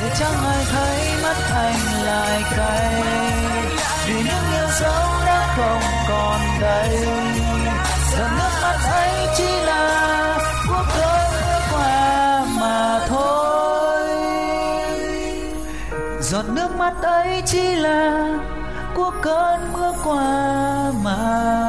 để chẳng ai thấy mắt anh lại cay, vì những yêu dấu đã không còn đây. Giọt nước mắt ấy chỉ là cuộc đời vừa qua mà thôi. Giọt nước mắt ấy chỉ là của cơn mưa qua mà